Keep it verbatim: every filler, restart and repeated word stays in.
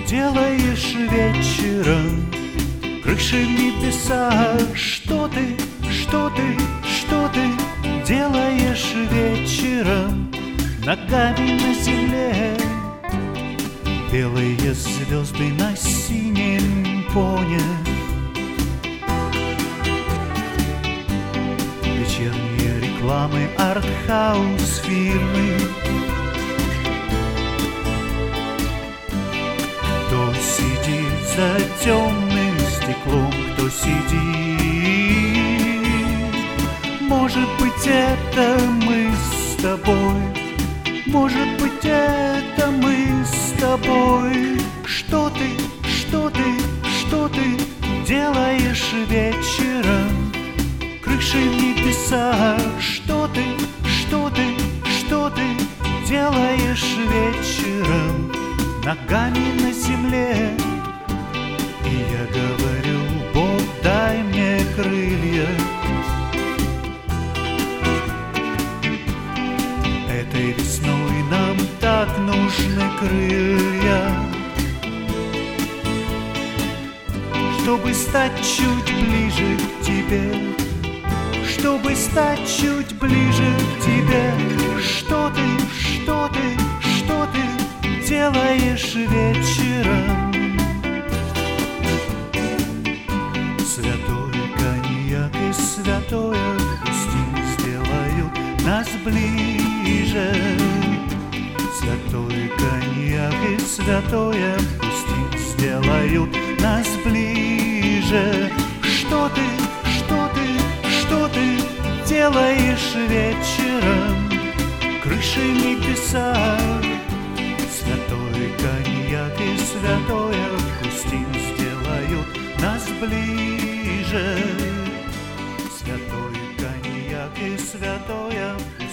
делаешь вечером? Крыши в небесах, что ты, что ты, что ты делаешь вечером? Ногами на земле белые звезды на синем фоне. Вечерние рекламы, артхаус фирмы. Кто сидит за темным стеклом, кто сидит? Может быть, это мы с тобой, может быть, это мы с тобой. Что ты, что ты, что ты делаешь вечером? Крыши в небесах, что ты, что ты, что ты делаешь вечером? Ногами на земле. И я говорю: Бог, дай мне крылья. Этой весной нам так нужны крылья, чтобы стать чуть ближе к тебе, чтобы стать чуть ближе к тебе. Что ты, что ты, что ты делаешь вечером? Святой коньяк и святой Августин сделают нас ближе. Святой коньяк и святой Августин сделают нас ближе. Что ты, что ты, что ты делаешь вечером? Крыши в небесах. Святой коньяк и святой Августин сделают нас ближе. Святой коньяк и святой Августин